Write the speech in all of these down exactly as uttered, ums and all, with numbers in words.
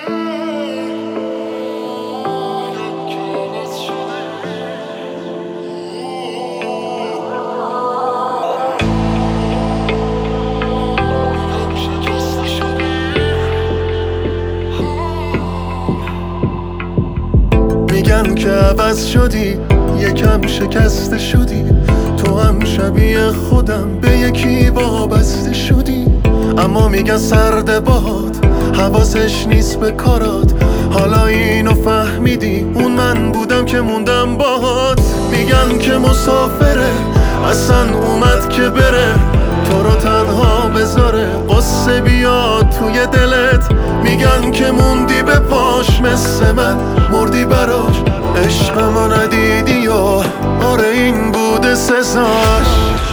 میگن که عوض شدی، یکم شکسته شدی، تو هم شبیه خودم به یکی وابسته شدی. اما میگن سرد باد حواسش نیست به کارات، حالا اینو فهمیدی اون من بودم که موندم باهات. میگن که مسافره اصلا اومد که بره، تو رو تنها بذاره قصه بیاد توی دلت. میگن که موندی به پاش مثل من مردی براش، عشقمو ندیدی و آره این بوده سزاش.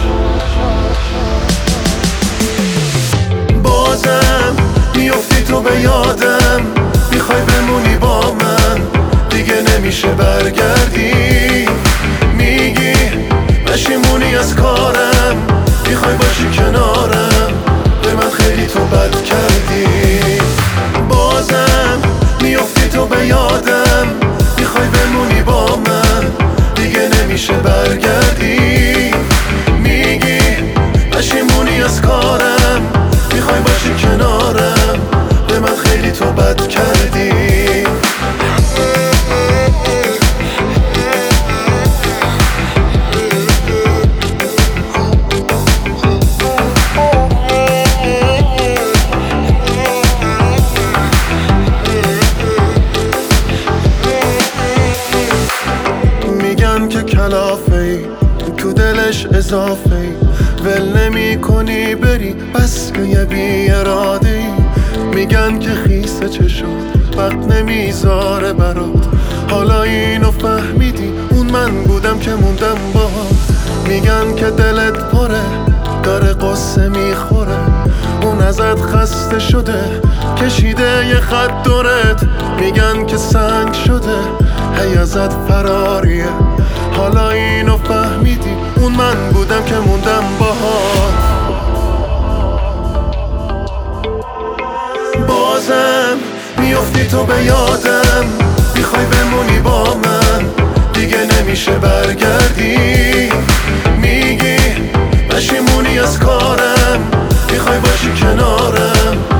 بازم میافتی تو به یادم، میخوای بمونی با من دیگه نمیشه برگردی. میگی پشیمونی از کارم، میخوای باشی کنارم، به من خیلی تو بد کردی. بازم میافتی تو به یادم، میخوای بمونی با من دیگه نمیشه برگردی. میگی پشیمونی از کارم، میخوای باشی کنارم، به من خیلی تو بد کردی. میگن که کلافه‌ای تو دلش اضافه‌ای، ول نمی کنی بری بس که یه بی اراده‌ای. میگن که خیسه چشات وقت نمیذاره برات، حالا اینو فهمیدی اون من بودم که موندم باهات. میگن که دلت پره داره قصه میخوره، اون ازت خسته شده کشیده یه خط دورت. میگن که سنگ شده هی ازت فراریه، حالا اینو فهمیدی اون من بودم که موندم باهات. بازم میافتی تو به یادم، میخوای بمونی با من دیگه نمیشه برگردی. میگی پشیمونی از کارم، میخوای باشی کنارم،